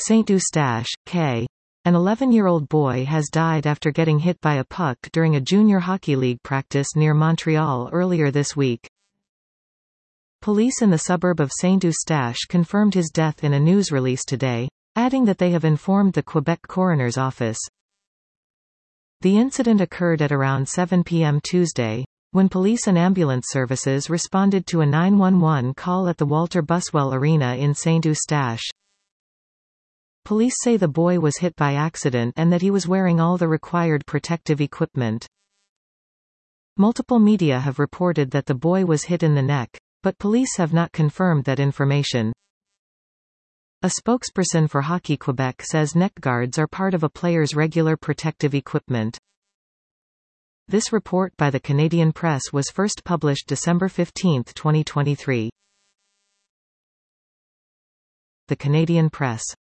Saint-Eustache, K. An 11-year-old boy has died after getting hit by a puck during a junior hockey league practice near Montreal earlier this week. Police in the suburb of Saint-Eustache confirmed his death in a news release today, adding that they have informed the Quebec Coroner's Office. The incident occurred at around 7 p.m. Tuesday, when police and ambulance services responded to a 911 call at the Walter Buswell Arena in Saint-Eustache. Police say the boy was hit by accident and that he was wearing all the required protective equipment. Multiple media have reported that the boy was hit in the neck, but police have not confirmed that information. A spokesperson for Hockey Quebec says neck guards are part of a player's regular protective equipment. This report by the Canadian Press was first published December 15, 2023. The Canadian Press.